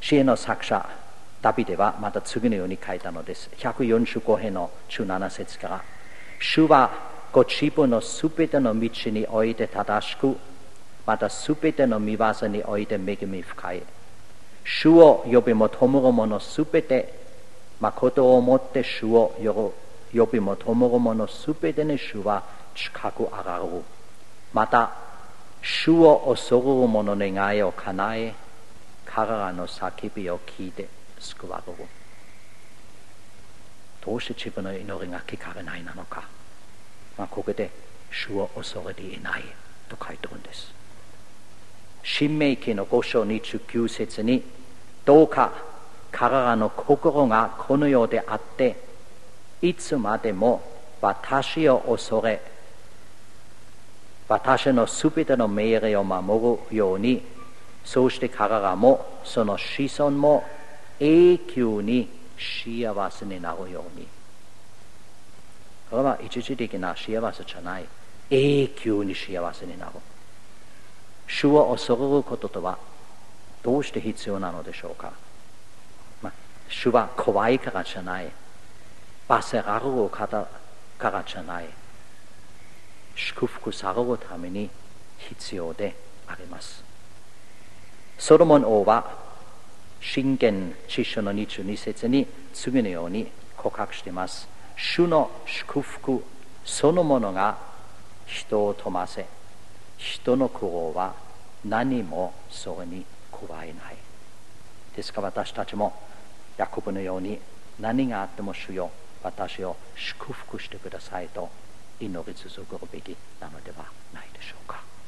詩の作者ダビデはまた次のように書いたのです。145編の17節から、主はご自分のすべての道において正しく、またすべての見業において恵み深い。主を呼び求める者すべて、誠をもって主を呼び求める者すべてに主は近くあがる。また、主を恐れる者の願いを叶え、彼らの叫びを聞いて救われる。どうして自分の祈りが聞かれないなのか。ここで主を恐れていないと書いてるんです。申命記の5章29節に、どうか彼らの心がこの世であって、いつまでも私を恐れ、私のすべての命令を守るように、そうして彼らもその子孫も永久に幸せになるように。これは一時的な幸せじゃない。永久に幸せになる。主を恐れることとはどうして必要なのでしょうか。主は怖いからじゃない。罰せられるからじゃない。祝福されるために必要であります。ソロモン王は箴言1章の22節に次のように告白しています。主の祝福そのものが人を富ませ、人の苦労は何もそれに加えない。ですから私たちもヤコブのように、何があっても主よ、私を祝福してくださいと祈り続けるべきなのではないでしょうか。